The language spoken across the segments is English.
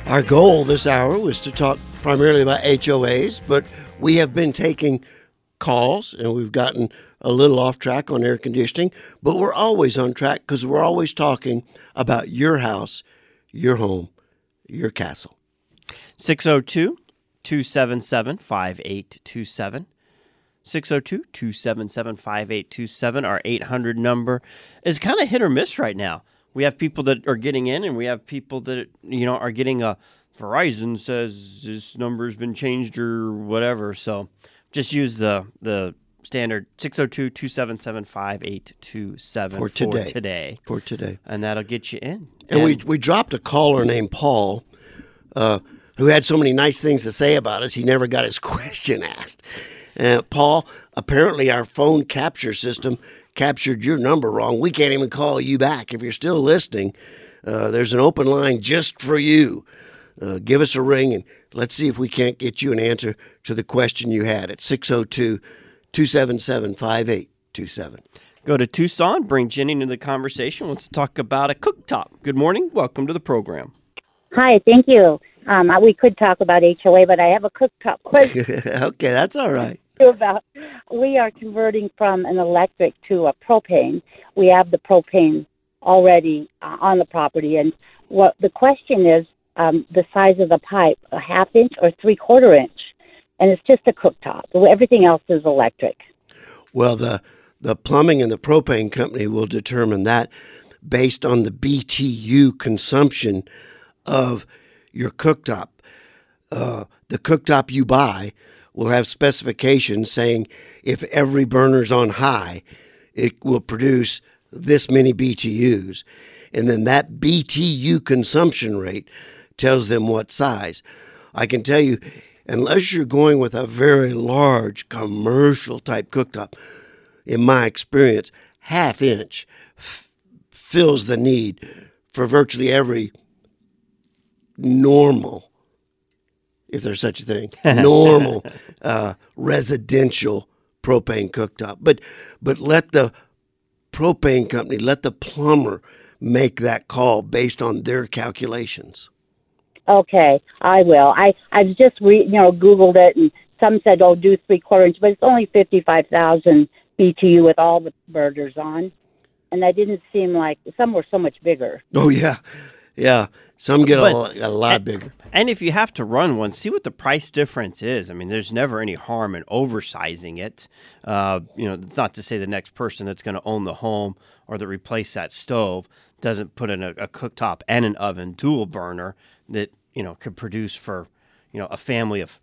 Our goal this hour was to talk primarily about HOAs, but we have been taking calls and we've gotten a little off track on air conditioning, but we're always on track because we're always talking about your house, your home, your castle. 602-277-5827. 602-277-5827. Our 800 number is kind of hit or miss right now. We have people that are getting in, and we have people that, are getting a Verizon says this number's been changed or whatever. So just use the standard 602-277-5827 for today. And that'll get you in. And we dropped a caller named Paul who had so many nice things to say about us, he never got his question asked. Paul, apparently our phone capture system captured your number wrong. We can't even call you back. If you're still listening, there's an open line just for you. Give us a ring and let's see if we can't get you an answer to the question you had at 602-277-5827. Go to Tucson, bring Jenny into the conversation. Let's talk about a cooktop. Good morning. Welcome to the program. Hi, thank you. We could talk about HOA, but I have a cooktop question. Okay, that's all right. We are converting from an electric to a propane. We have the propane already on the property, and what the question is the size of the pipe, a ½ inch or 3/4 inch, and it's just a cooktop. Everything else is electric. Well, the plumbing and the propane company will determine that based on the BTU consumption of your cooktop. The cooktop you buy will have specifications saying if every burner's on high, it will produce this many BTUs. And then that BTU consumption rate tells them what size. I can tell you, unless you're going with a very large commercial type cooktop, in my experience, ½ inch fills the need for virtually every normal, if there's such a thing, normal residential propane cooktop. But let the propane company, let the plumber make that call based on their calculations. Okay, I will. I've just Googled it, and some said, do 3/4 inch, but it's only 55,000 BTU with all the burners on, and that didn't seem like some were so much bigger. Oh yeah. Some get a lot bigger. And if you have to run one, see what the price difference is. I mean, there's never any harm in oversizing it. It's not to say the next person that's going to own the home or that replace that stove doesn't put in a cooktop and an oven dual burner that, could produce for, a family of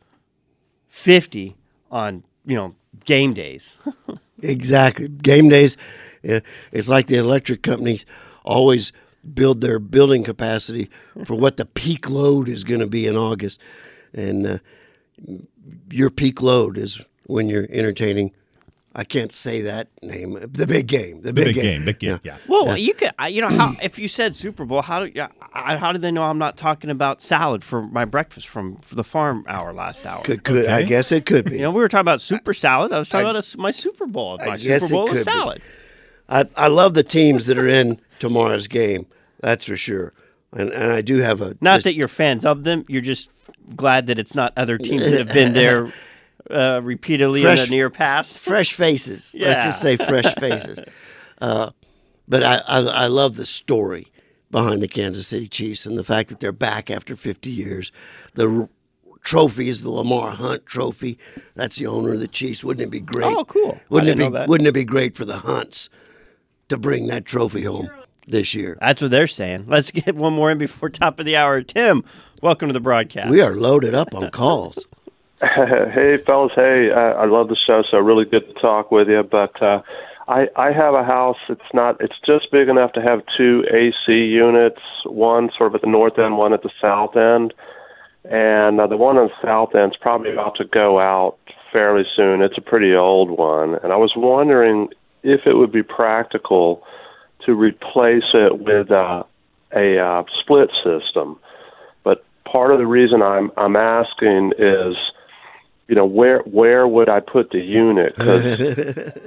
50 on, game days. Exactly. Game days, it's like the electric companies always build their building capacity for what the peak load is going to be in August. And your peak load is when you're entertaining, I can't say that name, the big game. The big game. Yeah. Well, you could, how if you said Super Bowl, how do they know I'm not talking about salad for my breakfast from the farm hour last hour? Could okay. I guess it could be. We were talking about super salad. I was talking about my Super Bowl. My Super Bowl is salad. I love the teams that are in tomorrow's game. That's for sure. And I do have Not that you're fans of them. You're just glad that it's not other teams that have been there repeatedly in the near past. Fresh faces. Yeah. Let's just say fresh faces. But I love the story behind the Kansas City Chiefs and the fact that they're back after 50 years. The trophy is the Lamar Hunt Trophy. That's the owner of the Chiefs. Wouldn't it be great? Oh, cool. Wouldn't it be great for the Hunts to bring that trophy home this year? That's what they're saying. Let's get one more in before top of the hour. Tim, welcome to the broadcast. We are loaded up on calls. Hey, fellas. Hey, I love the show, so really good to talk with you. But I have a house. It's just big enough to have 2 AC units, one sort of at the north end, one at the south end. And the one on the south end is probably about to go out fairly soon. It's a pretty old one. And I was wondering if it would be practical to replace it with a split system. But part of the reason I'm asking is, where would I put the unit? 'Cause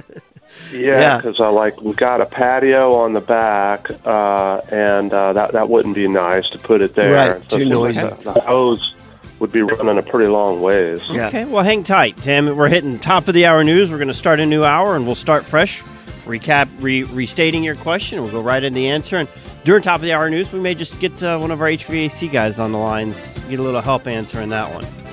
Yeah. because we got a patio on the back, and that wouldn't be nice to put it there. Right, So too it seems noisy. like the hose would be running a pretty long ways. Yeah. Okay, well, hang tight, Tim. We're hitting top of the hour news. We're going to start a new hour, and we'll start fresh, restating your question. We'll go right into the answer. And during top of the hour news, we may just get one of our HVAC guys on the lines, get a little help answering that one.